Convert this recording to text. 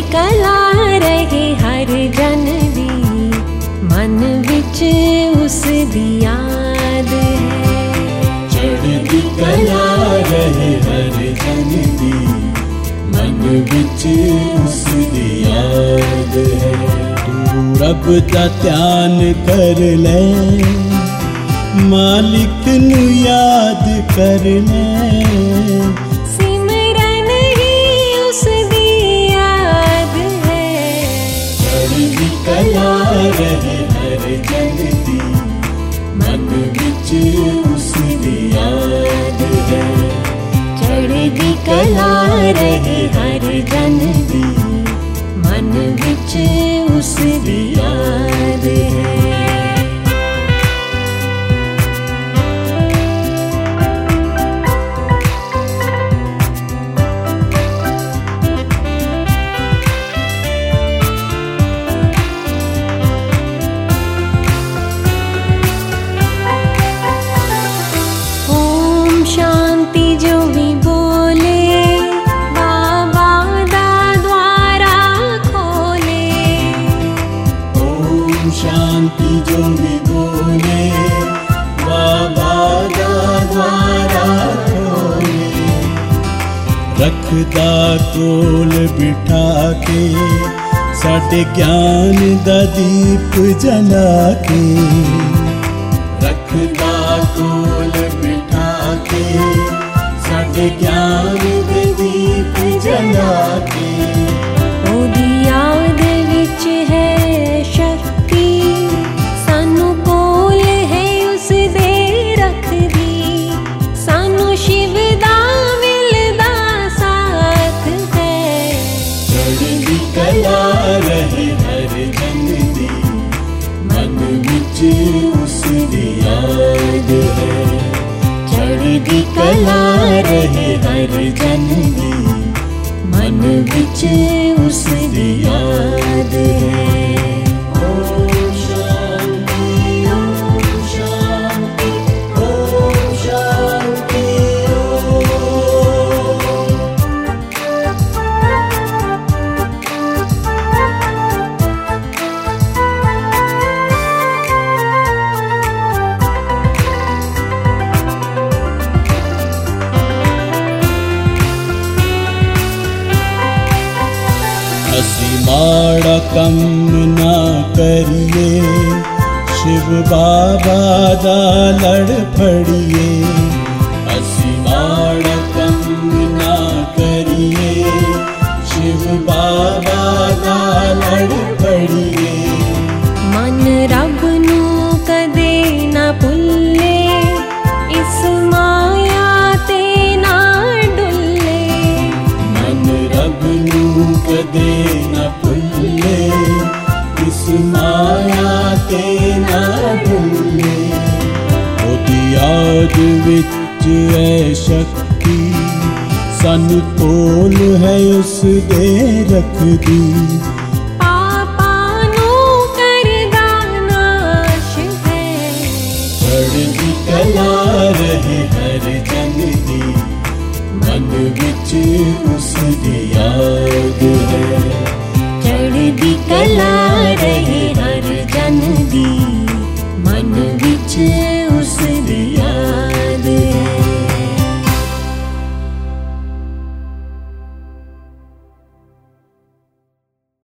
कला रहे हर जन दी, मन विच उस दी याद है। चढ़दी कला रहे हर जन दी, मन विच उस दी याद है। तू रब दा ध्यान कर ले, मालिक नू याद कर ले, सिमरन ही उस दी याद है। चढ़दी कला रहे हर जन दी, मन विच उस दी याद है। चढ़दी कला रहे हर जन दी, मन विच उस दी याद है। शांति जो भी बोले, बाबा दा द्वारा खोले। ओम शांति जो भी बोले, बाबा दा द्वारा खोले। रखदा कोल बिठा के, साडे ज्ञान दा दीप जला के। रखदा कोल बिठा के, साडे ज्ञान दे दीप जला के। ओदी याद विच है शक्ति, सानू कोल है उस दे रखदी। सानू शिव दा मिलदा साथ है। चढ़दी कला रहे हर जन दी, मन विच उस दी याद है। चढ़दी कला रहे हर जन दी, मन विच उस दी याद है। ओम शांति, ओम शांति, ओम शांति, असी माड़ा कम ना करिए, शिव बाबा दा लड़ फड़िए। असी माड़ा कम ना करिए, शिव बाबा दा लड़ फड़िए। मन रब नू कदे ना भुल्ले, इस माया ते ना डुल्ले। मन रब नू कदे ना भुल्ले, इस माया ते ना भुल्ले। ओदी याद विच है शक्ति, सानू कोल है उस दे रखदी। पापा नू करदा नाश है। चढ़दी कला रहे हर जन दी, मन विच उस दी याद है। चढ़दी कला रहे हर जन दी, मन विच